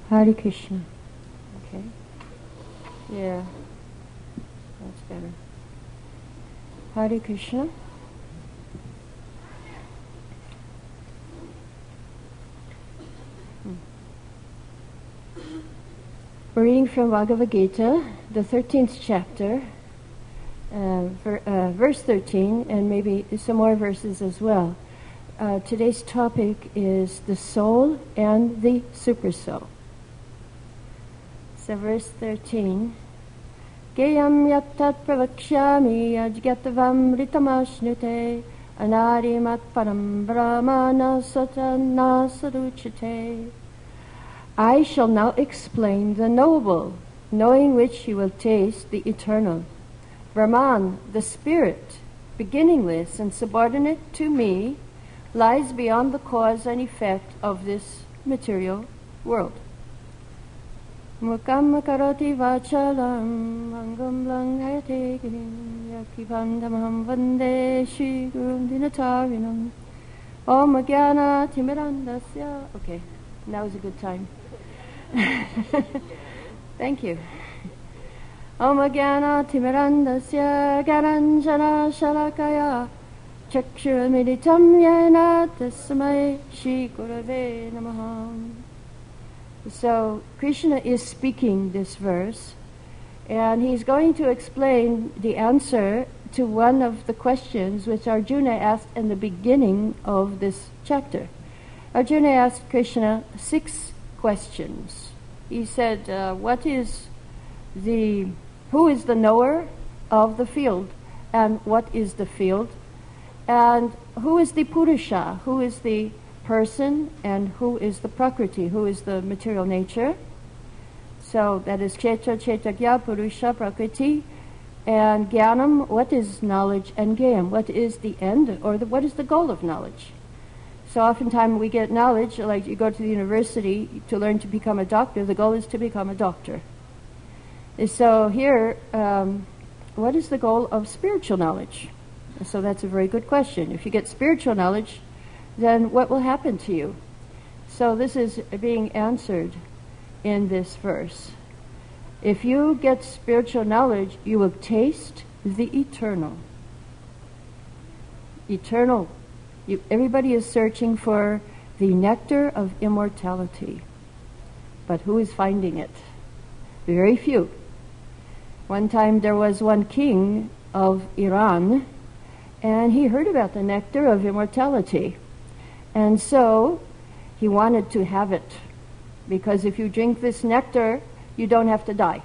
Hare Krishna. Okay. Yeah. That's better. Hare Krishna. We're reading from Bhagavad Gita, the 13th chapter, verse 13, and maybe some more verses as well. Today's topic is the soul and the supersoul. So verse 13, Geyam yattat pravakshami ajgatavam ritamashnute anarimat param brahmana satana saduchate. I shall now explain the knowable, knowing which you will taste the eternal. Brahman, the spirit, beginningless and subordinate to me, lies beyond the cause and effect of this material world. Mukam karoti vachalam angam langhayate girim yakivandamam vande shri gurum dinatarinam om jnana timirandasya. Okay, now is a good time. Thank you. Om jnana timirandasya garanjana shalakaya chakshurmilitam yena tasmai shri gurave namaha. So Krishna is speaking this verse, and he's going to explain the answer to one of the questions which Arjuna asked in the beginning of this chapter. Arjuna asked Krishna 6 questions. He said, who is the knower of the field, and what is the field, and who is the Purusha, who is the person, and who is the Prakriti, who is the material nature. So that is Cheta, Chetagya, Purusha, Prakriti, and Jnanam, what is knowledge, and Gayam, what is the end, or what is the goal of knowledge. So oftentimes we get knowledge, like you go to the university to learn to become a doctor, the goal is to become a doctor. So here, what is the goal of spiritual knowledge? So that's a very good question. If you get spiritual knowledge, then what will happen to you? So this is being answered in this verse. If you get spiritual knowledge, you will taste the eternal. Eternal. Everybody is searching for the nectar of immortality. But who is finding it? Very few. One time there was one king of Iran, and he heard about the nectar of immortality. And so he wanted to have it, because if you drink this nectar, you don't have to die.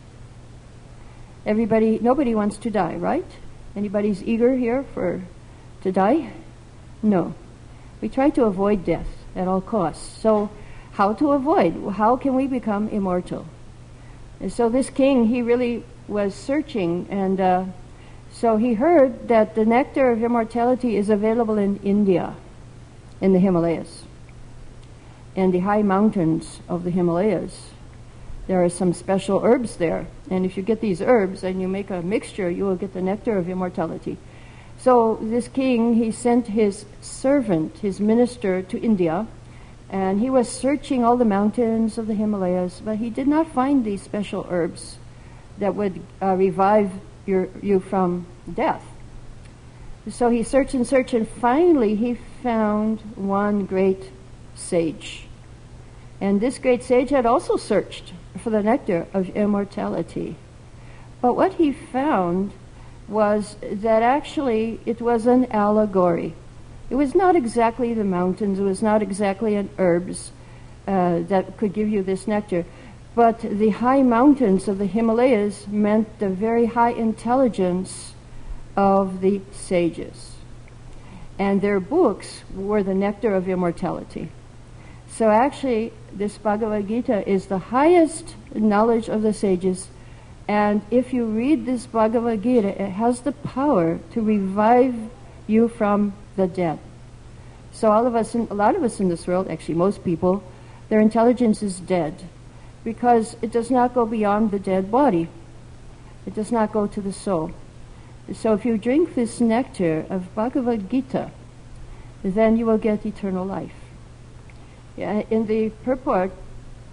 Nobody wants to die, right? Anybody's eager here to die? No. We try to avoid death at all costs. So how to avoid? How can we become immortal? And so this king, he really was searching, and so he heard that the nectar of immortality is available in India, in the Himalayas. In the high mountains of the Himalayas, there are some special herbs there. And if you get these herbs and you make a mixture, you will get the nectar of immortality. So this king, he sent his servant, his minister, to India, and he was searching all the mountains of the Himalayas, but he did not find these special herbs that would revive you from death. So he searched, and finally he found one great sage. And this great sage had also searched for the nectar of immortality. But what he found was that actually it was an allegory. It was not exactly the mountains, it was not exactly an herbs that could give you this nectar. But the high mountains of the Himalayas meant the very high intelligence of the sages. And their books were the nectar of immortality. So actually, this Bhagavad Gita is the highest knowledge of the sages. And if you read this Bhagavad Gita, it has the power to revive you from the dead. So a lot of us in this world, actually most people, their intelligence is dead, because it does not go beyond the dead body. It does not go to the soul. So if you drink this nectar of Bhagavad Gita, then you will get eternal life. In the purport,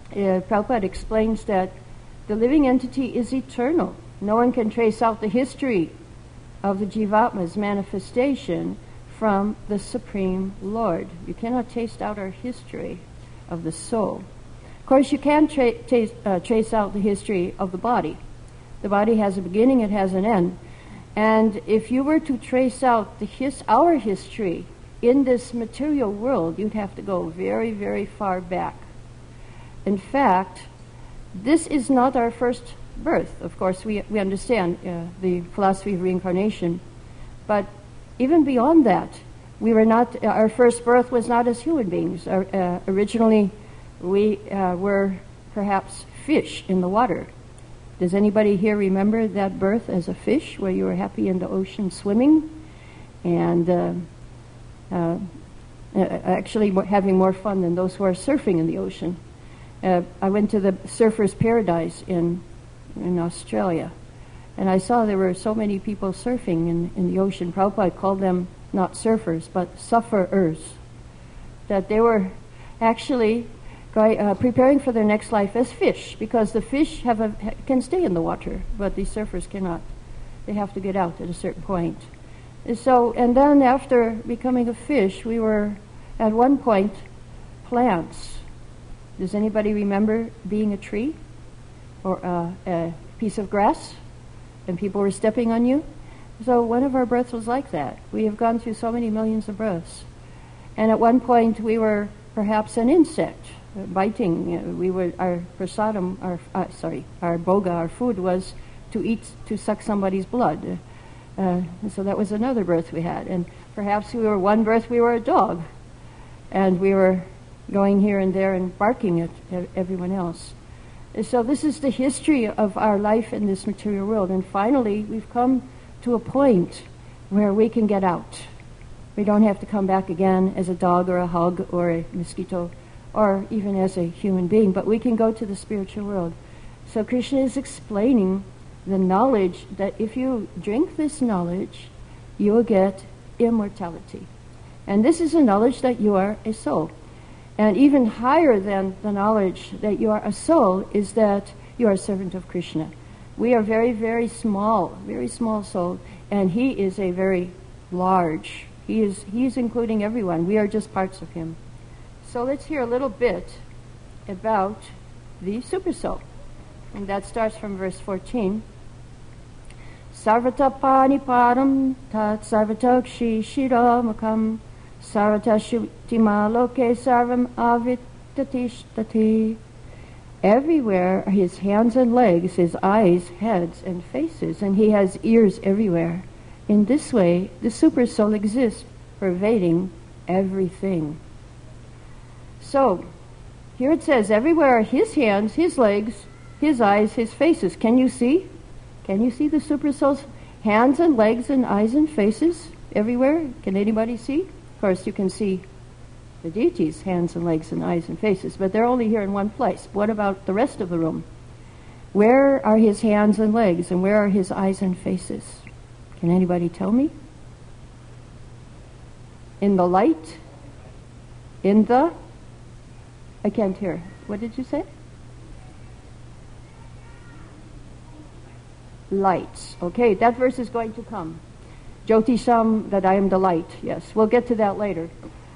Prabhupada explains that the living entity is eternal. No one can trace out the history of the Jivatma's manifestation from the Supreme Lord. You cannot taste out our history of the soul. Of course, you can trace out the history of the body. The body has a beginning, it has an end. And if you were to trace out our history in this material world, you'd have to go very, very far back. In fact, this is not our first birth. Of course, we understand the philosophy of reincarnation. But even beyond that, our first birth was not as human beings. Originally, we were perhaps fish in the water. Does anybody here remember that birth as a fish, where you were happy in the ocean swimming and actually having more fun than those who are surfing in the ocean? I went to the Surfer's Paradise in Australia, and I saw there were so many people surfing in the ocean. Prabhupada called them not surfers, but sufferers, that they were actually preparing for their next life as fish, because the fish can stay in the water, but the surfers cannot. They have to get out at a certain point. And then after becoming a fish, we were at one point plants. Does anybody remember being a tree or a piece of grass and people were stepping on you? So one of our births was like that. We have gone through so many millions of births. And at one point we were perhaps an insect, biting. Our prasadam, our boga, our food was to suck somebody's blood. So that was another birth we had. And perhaps one birth we were a dog. And we were going here and there and barking at everyone else. So this is the history of our life in this material world. And finally, we've come to a point where we can get out. We don't have to come back again as a dog or a hog or a mosquito or even as a human being, but we can go to the spiritual world. So Krishna is explaining the knowledge that if you drink this knowledge, you will get immortality. And this is a knowledge that you are a soul. And even higher than the knowledge that you are a soul is that you are a servant of Krishna. We are very, very small soul, and he is a very large. He is including everyone. We are just parts of him. So let's hear a little bit about the super soul. And that starts from verse 14. Sarvata paniparam tat sarvata kshishidamakam sarvata shuktima loke sarvam avitatishtati. Everywhere are his hands and legs, his eyes, heads, and faces, and he has ears everywhere. In this way, the super soul exists, pervading everything. So, here it says, everywhere are his hands, his legs, his eyes, his faces. Can you see? Can you see the super soul's hands and legs and eyes and faces everywhere? Can anybody see? Of course, you can see the deity's hands and legs and eyes and faces, but they're only here in one place. What about the rest of the room? Where are his hands and legs, and where are his eyes and faces? Can anybody tell me? In the light? I can't hear. What did you say? Lights. Okay, that verse is going to come. Jyotisham, that I am the light. Yes, we'll get to that later.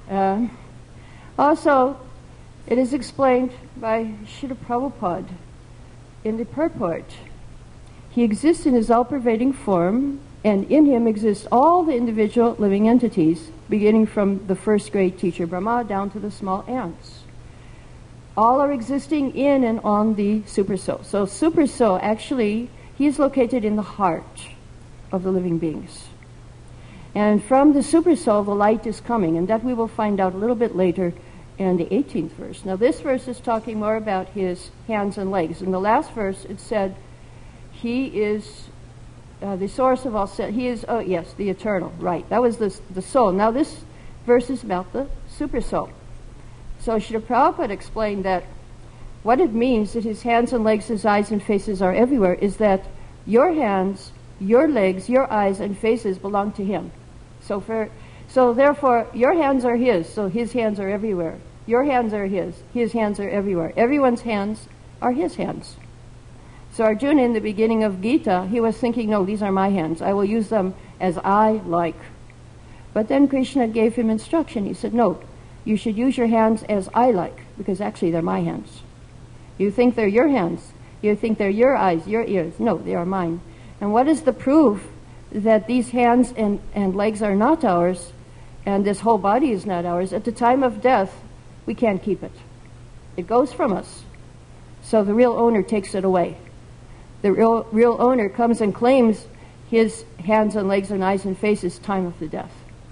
Also, it is explained by Srila Prabhupada in the purport. He exists in his all-pervading form, and in him exist all the individual living entities, beginning from the first great teacher Brahma down to the small ants. All are existing in and on the super soul. So super soul, actually, he is located in the heart of the living beings. And from the super soul, the light is coming, and that we will find out a little bit later in the 18th verse. Now, this verse is talking more about his hands and legs. In the last verse, it said, he is the source of all sin. He is, the eternal, right. That was the soul. Now, this verse is about the super soul. So, Srila Prabhupada explained that what it means that his hands and legs, his eyes and faces are everywhere is that your hands, your legs, your eyes and faces belong to him. So therefore, your hands are his, so his hands are everywhere. Your hands are his hands are everywhere. Everyone's hands are his hands. So Arjuna, in the beginning of Gita, he was thinking, no, these are my hands. I will use them as I like. But then Krishna gave him instruction. He said, no, you should use your hands as I like, because actually they're my hands. You think they're your hands. You think they're your eyes, your ears. No, they are mine. And what is the proof that these hands and legs are not ours, and this whole body is not ours? At the time of death, we can't keep it. It goes from us. So the real owner takes it away. The real owner comes and claims his hands and legs and eyes and faces time of the death.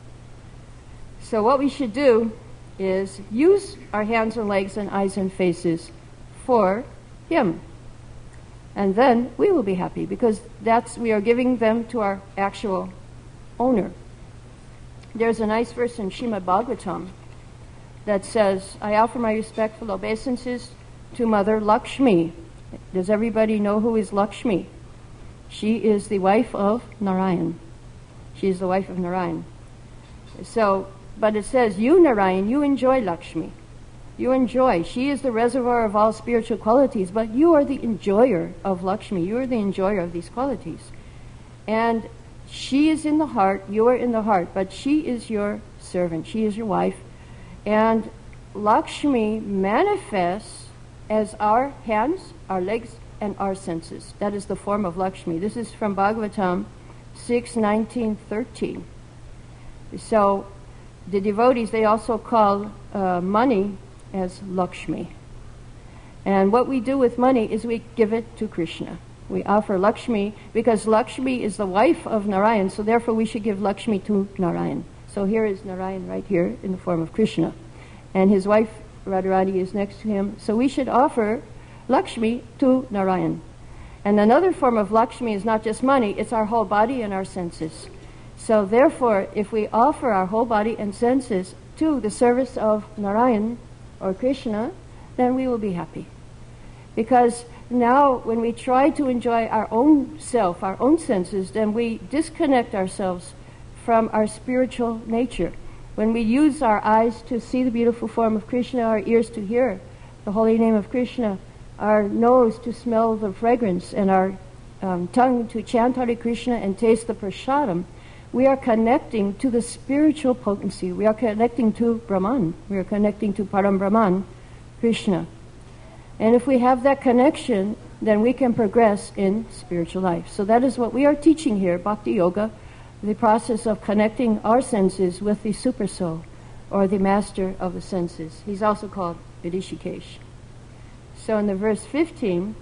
So what we should do is use our hands and legs and eyes and faces for him. And then we will be happy, because we are giving them to our actual owner. There's a nice verse in Srimad Bhagavatam that says, I offer my respectful obeisances to Mother Lakshmi. Does everybody know who is Lakshmi? She is the wife of Narayan. She is the wife of Narayan. So, but it says, you Narayan, you enjoy Lakshmi. You enjoy. She is the reservoir of all spiritual qualities, but you are the enjoyer of Lakshmi. You are the enjoyer of these qualities. And she is in the heart, you are in the heart, but she is your servant. She is your wife. And Lakshmi manifests as our hands, our legs, and our senses. That is the form of Lakshmi. This is from Bhagavatam 6:19-13. So the devotees, they also call money as Lakshmi. And what we do with money is we give it to Krishna. We offer Lakshmi, because Lakshmi is the wife of Narayan, so therefore we should give Lakshmi to Narayan. So here is Narayan right here in the form of Krishna. And his wife Radharani is next to him. So we should offer Lakshmi to Narayan. And another form of Lakshmi is not just money, it's our whole body and our senses. So therefore, if we offer our whole body and senses to the service of Narayan or Krishna, then we will be happy. Because now when we try to enjoy our own self, our own senses, then we disconnect ourselves from our spiritual nature. When we use our eyes to see the beautiful form of Krishna, our ears to hear the holy name of Krishna, our nose to smell the fragrance, and our tongue to chant Hare Krishna and taste the prasadam, we are connecting to the spiritual potency. We are connecting to Brahman. We are connecting to Param Brahman, Krishna. And if we have that connection, then we can progress in spiritual life. So that is what we are teaching here, Bhakti Yoga, the process of connecting our senses with the Super Soul, or the master of the senses. He's also called Rishikesh. So in the verse 15,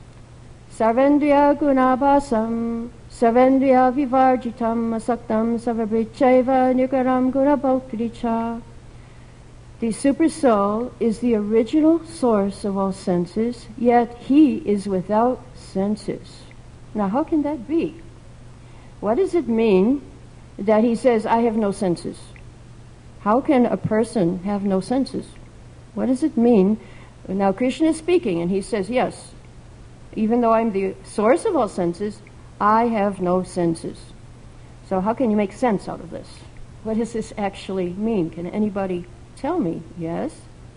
Sarvendriya gunabhasam Savendriya vivarjitam asaktam savabrichaiva nikaram gunabhokricha. The Super Soul is the original source of all senses, yet he is without senses. Now how can that be? What does it mean that he says, I have no senses? How can a person have no senses? What does it mean? Now Krishna is speaking and he says, yes, even though I'm the source of all senses, I have no senses. So how can you make sense out of this? What does this actually mean? Can anybody tell me? Yes?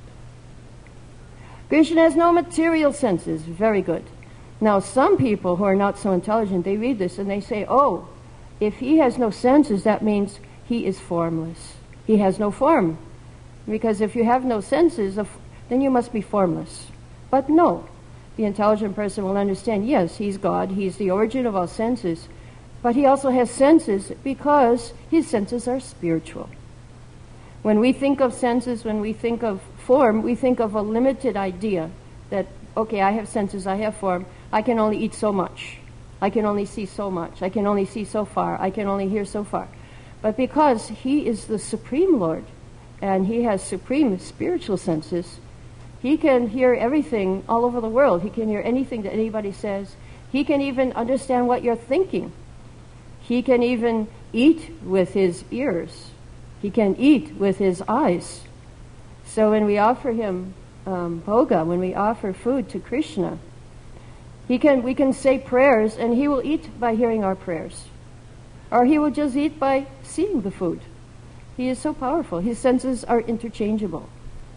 Krishna has no material senses. Very good. Now some people who are not so intelligent, they read this and they say, oh, if he has no senses, that means he is formless. He has no form. Because if you have no senses, then you must be formless. But no. The intelligent person will understand, yes, he's God, he's the origin of all senses, but he also has senses because his senses are spiritual. When we think of senses, when we think of form, we think of a limited idea that, okay, I have senses, I have form, I can only eat so much, I can only see so much, I can only see so far, I can only hear so far. But because he is the Supreme Lord, and he has supreme spiritual senses, he can hear everything all over the world. He can hear anything that anybody says. He can even understand what you're thinking. He can even eat with his ears. He can eat with his eyes. So when we offer him bhoga, when we offer food to Krishna, we can say prayers and he will eat by hearing our prayers. Or he will just eat by seeing the food. He is so powerful. His senses are interchangeable.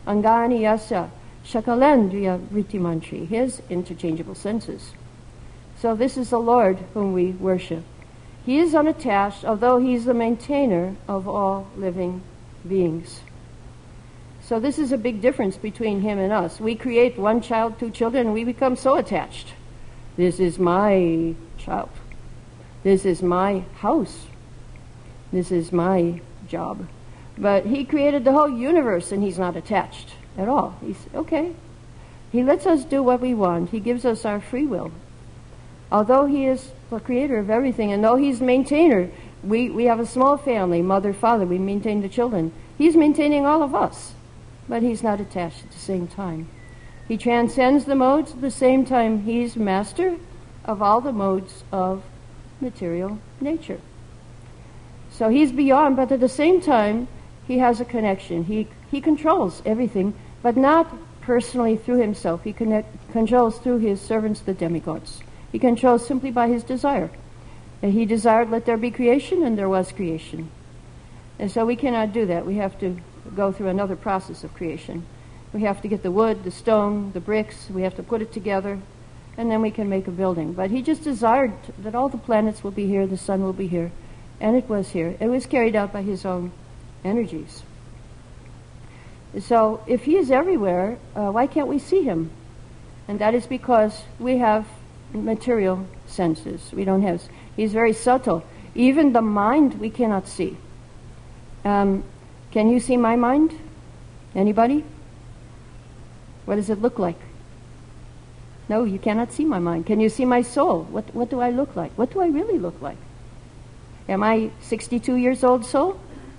Angani yasya shakalendriya vritimantri, his interchangeable senses. So this is the Lord whom we worship. He is unattached, although he's the maintainer of all living beings. So this is a big difference between him and us. We create one child, two children, and we become so attached. This is my child. This is my house. This is my job. But he created the whole universe, and he's not attached at all. He's okay. He lets us do what we want. He gives us our free will. Although he is the creator of everything, and though he's maintainer, we have a small family, mother, father, we maintain the children. He's maintaining all of us, but he's not attached at the same time. He transcends the modes at the same time. He's master of all the modes of material nature. So he's beyond, but at the same time, he has a connection. He controls everything, but not personally through himself. He controls through his servants, the demigods. He controls simply by his desire. And he desired, let there be creation, and there was creation. And so we cannot do that. We have to go through another process of creation. We have to get the wood, the stone, the bricks, we have to put it together, and then we can make a building. But he just desired that all the planets will be here, the sun will be here, and it was here. It was carried out by his own energies. So if he is everywhere, why can't we see him? And that is because we have material senses. We don't have. He's very subtle. Even the mind we cannot see. Can you see my mind? Anybody? What does it look like? No, you cannot see my mind. Can you see my soul? What do I look like? What do I really look like? Am I 62 years old soul?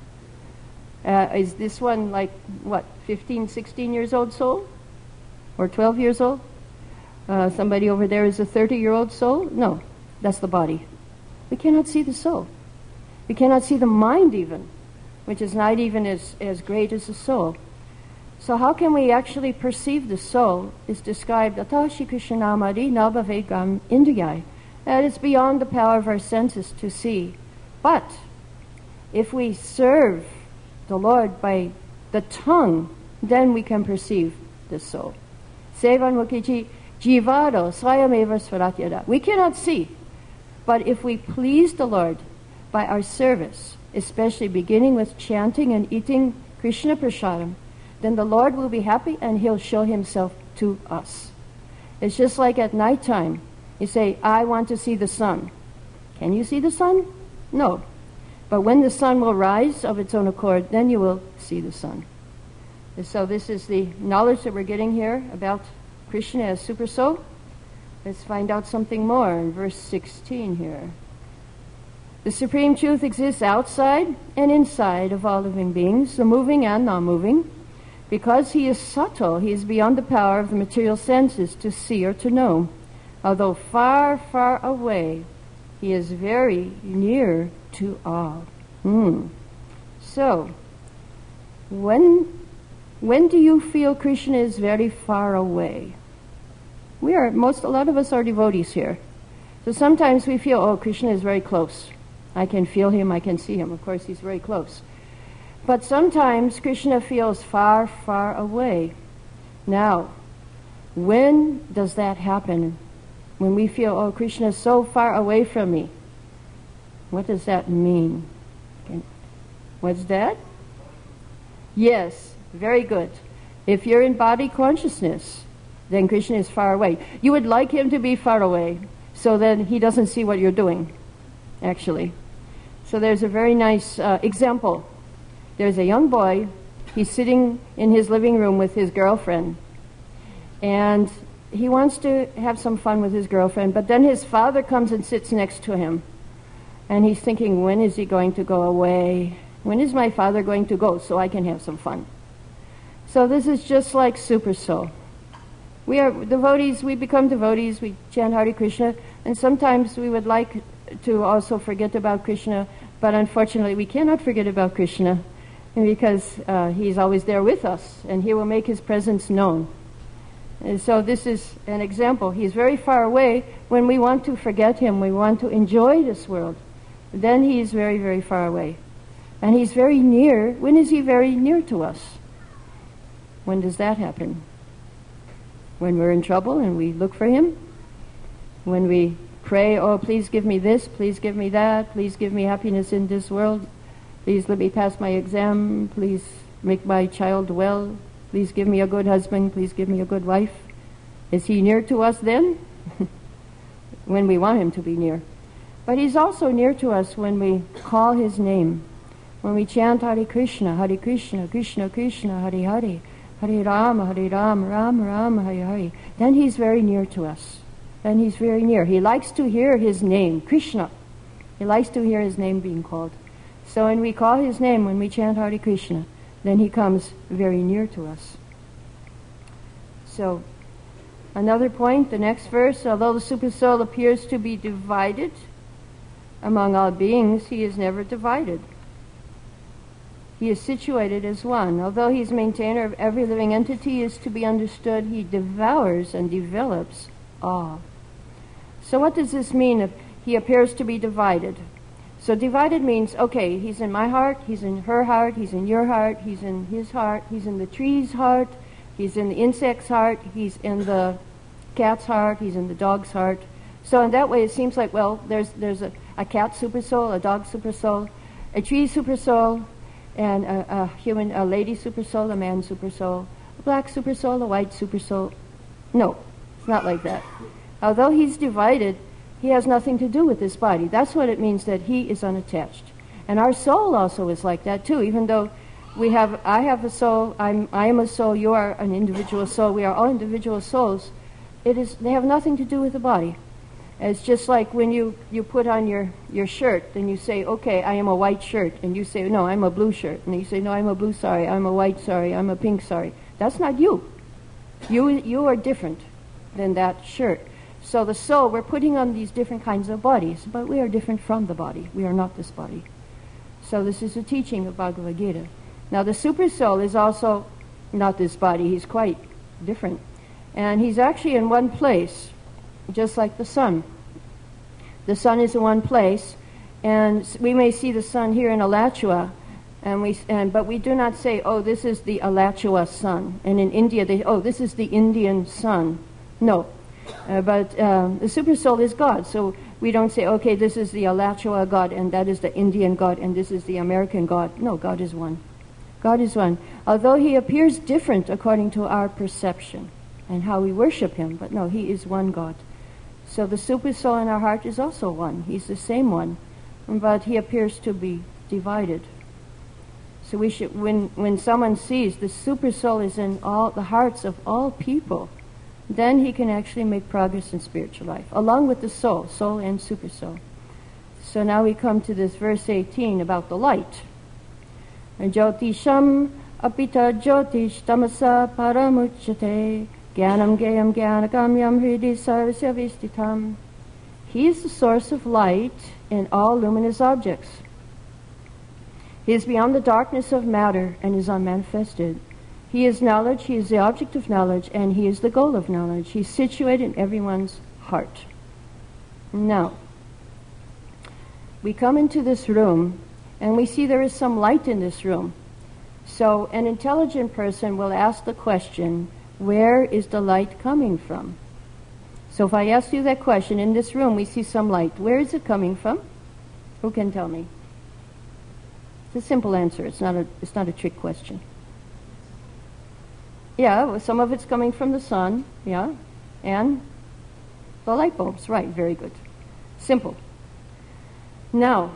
Is this one like, 15, 16 years old soul? Or 12 years old? Somebody over there is a 30-year-old soul? No, that's the body. We cannot see the soul. We cannot see the mind even, which is not even as great as the soul. So how can we actually perceive the soul? Is described, Atashi Krishnamadi Nabhavegam Indriyai. That is beyond the power of our senses to see. But if we serve the Lord by the tongue, then we can perceive the soul. Sevan Mukiji Jivado Swayameva Svaratyada. We cannot see, but if we please the Lord by our service, especially beginning with chanting and eating Krishna Prasadam, then the Lord will be happy and he'll show himself to us. It's just like at nighttime. You say, I want to see the sun. Can you see the sun? No. But when the sun will rise of its own accord, then you will see the sun. And so this is the knowledge that we're getting here about Krishna as Super Soul. Let's find out something more in verse 16 here. The Supreme Truth exists outside and inside of all living beings, the moving and non-moving. Because he is subtle, he is beyond the power of the material senses to see or to know. Although far, far away, he is very near to all. So, when do you feel Krishna is very far away? A lot of us are devotees here. So sometimes we feel, oh, Krishna is very close. I can feel him, I can see him. Of course, he's very close. But sometimes Krishna feels far, far away. Now, when does that happen? When we feel, oh, Krishna is so far away from me. What does that mean? What's that? Yes, very good. If you're in body consciousness, then Krishna is far away. You would like him to be far away, so then he doesn't see what you're doing, actually. So there's a very nice example. There's a young boy, he's sitting in his living room with his girlfriend, and he wants to have some fun with his girlfriend, but then his father comes and sits next to him, and he's thinking, when is he going to go away? When is my father going to go so I can have some fun? So this is just like Super Soul. We are devotees, we become devotees, we chant Hare Krishna, and sometimes we would like to also forget about Krishna, but unfortunately we cannot forget about Krishna, because he's always there with us, and he will make his presence known. And so this is an example. He's very far away. When we want to forget him, we want to enjoy this world, then he's very, very far away. And he's very near. When is he very near to us? When does that happen? When we're in trouble and we look for Him? When we pray, oh, please give me this, please give me that, please give me happiness in this world, please let me pass my exam, please make my child well, please give me a good husband, please give me a good wife. Is He near to us then? When we want Him to be near. But He's also near to us when we call His name, when we chant Hare Krishna, Krishna Krishna, Hare Hare, Hare Rama, Rama Rama, Hare Hare. Then He's very near to us. Then He's very near. He likes to hear His name, Krishna. He likes to hear His name being called. So when we call His name, when we chant Hare Krishna, then He comes very near to us. So, another point, the next verse, although the Supersoul appears to be divided among all beings, He is never divided. He is situated as one. Although He is maintainer of every living entity, is to be understood, He devours and develops all. So what does this mean if He appears to be divided? So divided means, okay, He's in my heart, He's in her heart, He's in your heart, He's in his heart, He's in the tree's heart, He's in the insect's heart, He's in the cat's heart, He's in the dog's heart. So in that way it seems like, well, there's a cat supersoul, a dog supersoul, a tree supersoul, and a lady supersoul, a man supersoul, a black supersoul, a white supersoul. No, it's not like that. Although He's divided, He has nothing to do with this body. That's what it means that He is unattached. And our soul also is like that too, even though I have a soul, I am a soul, you are an individual soul, we are all individual souls. They have nothing to do with the body. It's just like when you put on your shirt, and you say, okay, I am a white shirt, and you say, no, I'm a blue shirt, and you say, no, I'm a blue sari, I'm a white sari, I'm a pink sari. That's not you. You are different than that shirt. So the soul, we're putting on these different kinds of bodies, but we are different from the body. We are not this body. So this is the teaching of Bhagavad Gita. Now the super soul is also not this body. He's quite different. And he's actually in one place, just like the sun. The sun is in one place, and we may see the sun here in Alachua, but we do not say, oh, this is the Alachua sun. And in India, this is the Indian sun. No. But the super soul is God, so we don't say, okay, this is the Alachua God, and that is the Indian God, and this is the American God. No, God is one. God is one. Although He appears different according to our perception and how we worship Him, but no, He is one God. So the super soul in our heart is also one. He's the same one, but He appears to be divided. So we should, when someone sees the super soul is in all the hearts of all people, then he can actually make progress in spiritual life, along with the soul and super soul. So now we come to this verse 18 about the light. Jyotisham apita jyotish tamasa paramuchyate jnanam gayam jnanagamyam hridi sarvasya vistitam. He is the source of light in all luminous objects. He is beyond the darkness of matter and is unmanifested. He is knowledge, He is the object of knowledge, and He is the goal of knowledge. He's situated in everyone's heart. Now, we come into this room, and we see there is some light in this room. So an intelligent person will ask the question, where is the light coming from? So if I ask you that question, in this room we see some light. Where is it coming from? Who can tell me? It's a simple answer. It's not a trick question. Yeah, well, some of it's coming from the sun, yeah, and the light bulbs, right, very good. Simple. Now,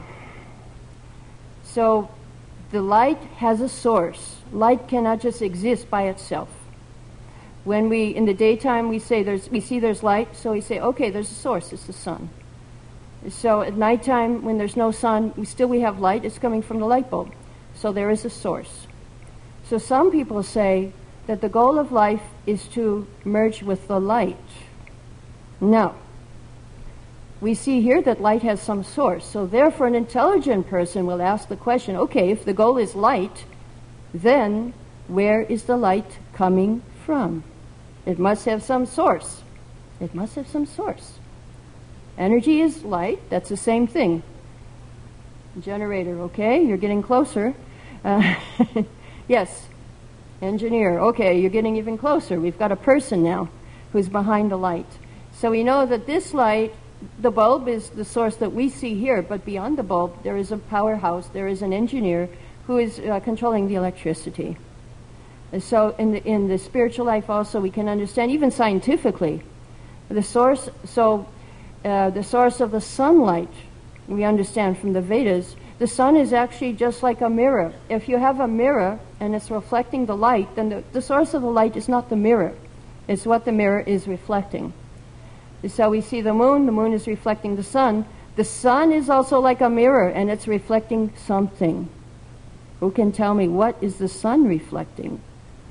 so the light has a source. Light cannot just exist by itself. When in the daytime, we see there's light, so we say, okay, there's a source, it's the sun. So at nighttime, when there's no sun, we have light, it's coming from the light bulb. So there is a source. So some people say that the goal of life is to merge with the light. Now, we see here that light has some source. So therefore, an intelligent person will ask the question, okay, if the goal is light, then where is the light coming from? It must have some source. It must have some source. Energy is light. That's the same thing. Generator, okay? You're getting closer. Yes. Engineer. Okay, you're getting even closer. We've got a person now who's behind the light. So we know that this light, the bulb is the source that we see here, but beyond the bulb there is a powerhouse, there is an engineer who is controlling the electricity. And so in the spiritual life also we can understand, even scientifically, the source. So the source of the sunlight, we understand from the Vedas, the sun is actually just like a mirror. If you have a mirror and it's reflecting the light, then the source of the light is not the mirror. It's what the mirror is reflecting. So we see the moon is reflecting the sun. The sun is also like a mirror, and it's reflecting something. Who can tell me what is the sun reflecting?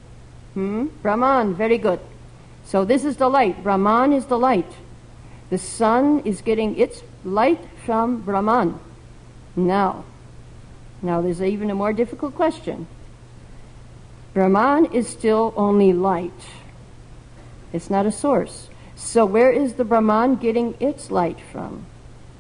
Brahman, very good. So this is the light. Brahman is the light. The sun is getting its light from Brahman. Now there's even a more difficult question. Brahman is still only light. It's not a source. So where is the Brahman getting its light from?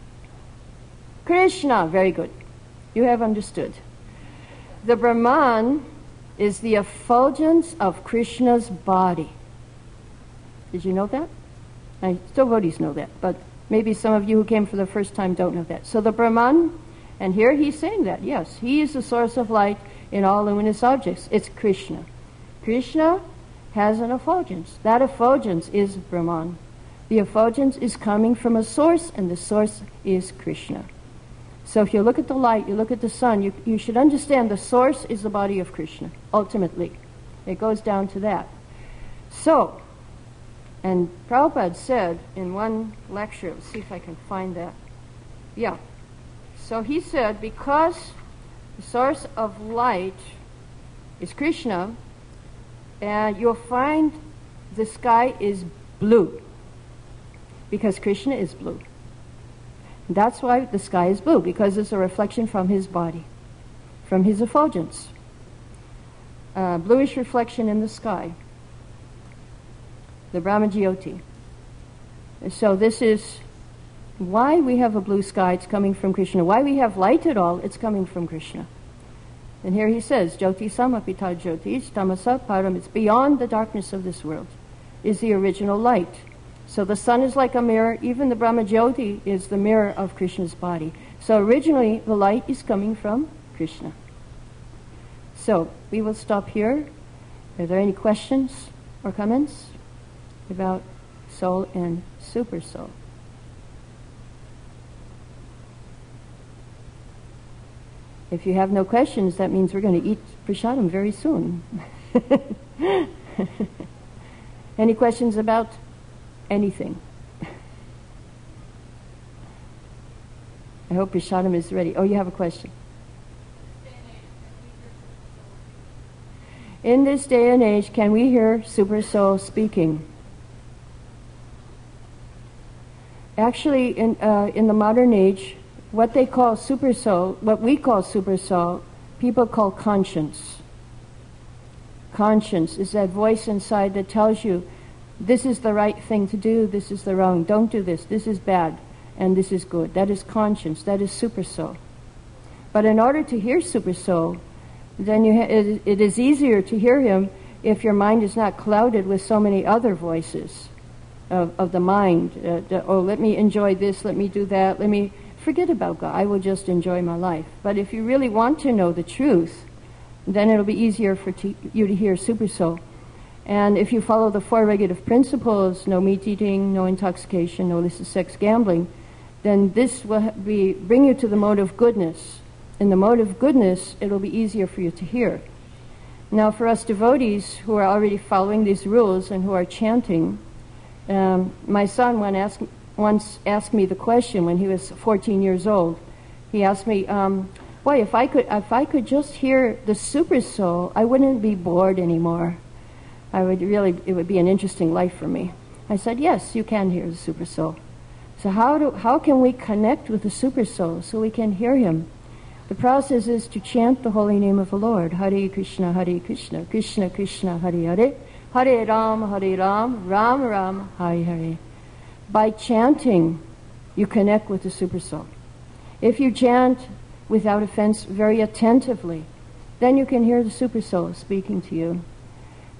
Krishna, very good. You have understood. The Brahman is the effulgence of Krishna's body. Did you know that? Devotees know that, but maybe some of you who came for the first time don't know that. So the Brahman, and here he's saying that, yes, he is the source of light in all luminous objects. It's Krishna. Krishna has an effulgence. That effulgence is Brahman. The effulgence is coming from a source, and the source is Krishna. So if you look at the light, you look at the sun, you should understand the source is the body of Krishna, ultimately. It goes down to that. So, and Prabhupada said in one lecture, let's see if I can find that. Yeah. So he said, because the source of light is Krishna, and you'll find the sky is blue, because Krishna is blue. That's why the sky is blue, because it's a reflection from his body, from his effulgence. Bluish reflection in the sky. The Brahmajyoti. So this is why we have a blue sky. It's coming from Krishna. Why we have light at all, it's coming from Krishna. And here he says, Jyoti samapita jyotish tamasa param. It's beyond the darkness of this world, is the original light. So the sun is like a mirror. Even the Brahmajyoti is the mirror of Krishna's body. So originally the light is coming from Krishna. So we will stop here. Are there any questions or comments about soul and super soul? If you have no questions, that means we're going to eat prasadam very soon. Any questions about anything? I hope prasadam is ready. Oh, you have a question. In this day and age, can we hear super soul speaking? Actually, in the modern age, what they call super soul, what we call super soul, people call conscience. Conscience is that voice inside that tells you, this is the right thing to do, this is the wrong, don't do this is bad, and this is good. That is conscience, that is super soul. But in order to hear super soul, then it is easier to hear him if your mind is not clouded with so many other voices of the mind. Let me enjoy this, let me do that, let me forget about God, I will just enjoy my life. But if you really want to know the truth, then it'll be easier for you to hear super soul. And if you follow the four regulative principles, no meat eating, no intoxication, no illicit sex, gambling, then this will bring you to the mode of goodness. In the mode of goodness, it'll be easier for you to hear. Now, for us devotees who are already following these rules and who are chanting, my son once asked me the question when he was 14 years old. He asked me, "Why, if I could just hear the super soul, I wouldn't be bored anymore. It would be an interesting life for me." I said, "Yes, you can hear the super soul." So how can we connect with the super soul so we can hear him? The process is to chant the holy name of the Lord. Hare Krishna, Krishna Krishna, Hare Hare, Hare Ram, Ram Ram, Hare Hare. By chanting, you connect with the super soul. If you chant without offense very attentively, then you can hear the super soul speaking to you.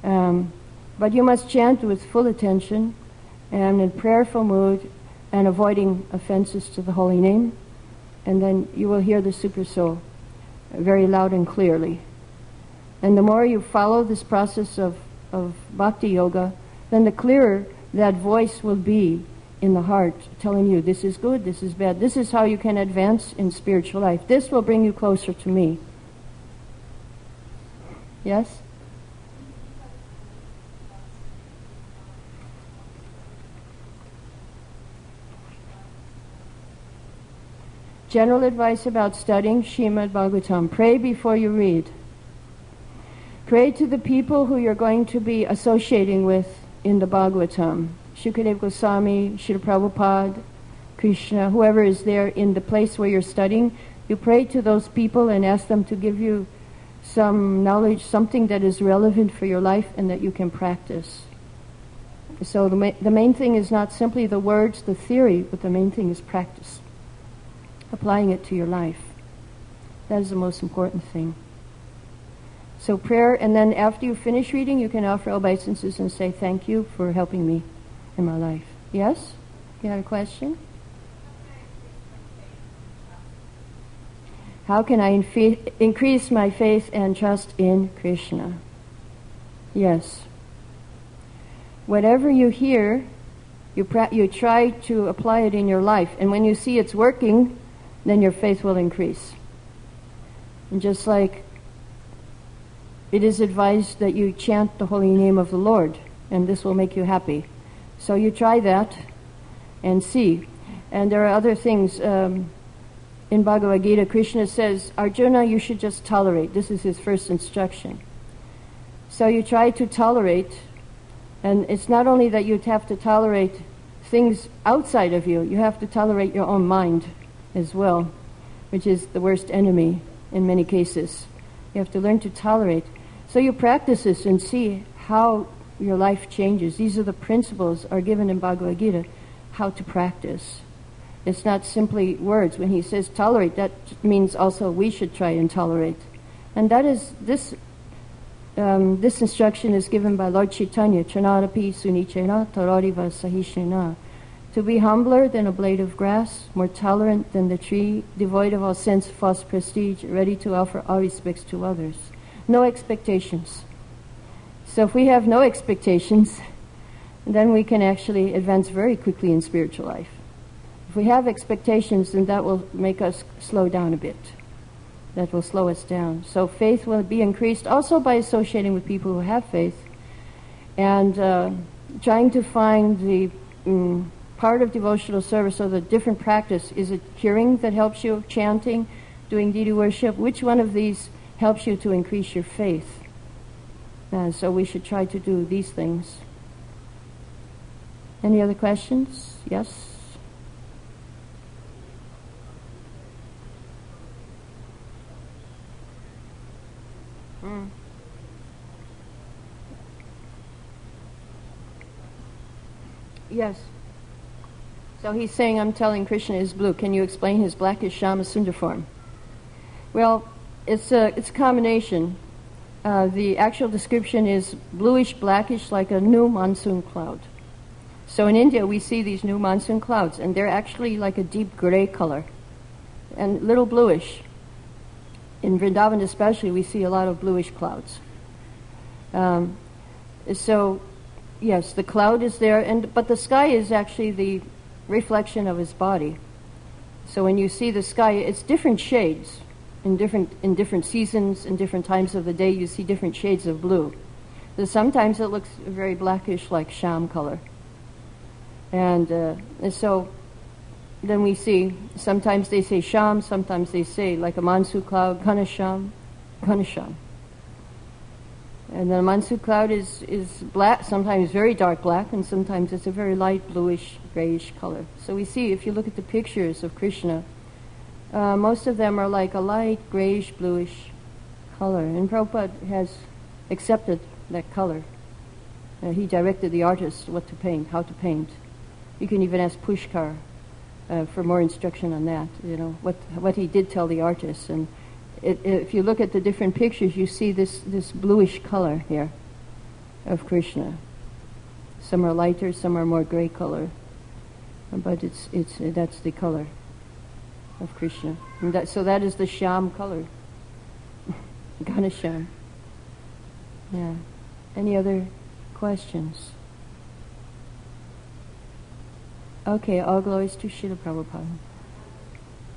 But you must chant with full attention and in prayerful mood and avoiding offenses to the holy name. And then you will hear the Super Soul very loud and clearly. And the more you follow this process of Bhakti Yoga, then the clearer that voice will be in the heart, telling you this is good, this is bad. This is how you can advance in spiritual life. This will bring you closer to me. Yes? General advice about studying Srimad Bhagavatam. Pray before you read. Pray to the people who you're going to be associating with in the Bhagavatam. Shukadeva Goswami, Srila Prabhupada, Krishna, whoever is there in the place where you're studying. You pray to those people and ask them to give you some knowledge, something that is relevant for your life and that you can practice. So the main thing is not simply the words, the theory, but the main thing is practice. Applying it to your life. That is the most important thing. So prayer, and then after you finish reading, you can offer obeisances and say, thank you for helping me in my life. Yes? You had a question? How can I increase my faith and trust in Krishna? Yes. Whatever you hear, you try to apply it in your life. And when you see it's working, then your faith will increase. And just like it is advised that you chant the holy name of the Lord, and this will make you happy. So you try that and see. And there are other things. In Bhagavad Gita, Krishna says, Arjuna, you should just tolerate. This is his first instruction. So you try to tolerate, and it's not only that you have to tolerate things outside of you, you have to tolerate your own mind as well, which is the worst enemy in many cases. You have to learn to tolerate. So you practice this and see how your life changes. These are the principles are given in Bhagavad Gita, how to practice. It's not simply words. When he says tolerate, that means also we should try and tolerate. And that is, this instruction is given by Lord Chaitanya, Chanadapi Sunichena Tarariva Sahishena. To be humbler than a blade of grass, more tolerant than the tree, devoid of all sense of false prestige, ready to offer all respects to others. No expectations. So if we have no expectations, then we can actually advance very quickly in spiritual life. If we have expectations, then that will make us slow down a bit. That will slow us down. So faith will be increased also by associating with people who have faith and trying to find the part of devotional service or the different practice. Is it hearing that helps you, chanting, doing deity worship? Which one of these helps you to increase your faith? So we should try to do these things. Any other questions? Yes? Yes. So he's saying, I'm telling Krishna is blue. Can you explain his blackish Shama Sundar form? Well, it's a combination. The actual description is bluish, blackish, like a new monsoon cloud. So in India, we see these new monsoon clouds, and they're actually like a deep gray color and little bluish. In Vrindavan especially, we see a lot of bluish clouds. So, yes, the cloud is there, but the sky is actually the reflection of his body. So when you see the sky, it's different shades. In different seasons, in different times of the day, you see different shades of blue. So sometimes it looks very blackish, like sham color. And so then we see, sometimes they say sham, sometimes they say like a monsoon cloud, Ghanasham. And the monsoon cloud is black, sometimes very dark black, and sometimes it's a very light bluish, grayish color. So we see, if you look at the pictures of Krishna, most of them are like a light grayish, bluish color. And Prabhupada has accepted that color. He directed the artist what to paint, how to paint. You can even ask Pushkar for more instruction on that, what he did tell the artist. And if you look at the different pictures, you see this bluish color here. of Krishna. Some are lighter, some are more gray color, but that's the color of Krishna. And so that is the Shyam color, Ghanashyam. Yeah. Any other questions? Okay, all glories to Srila Prabhupada.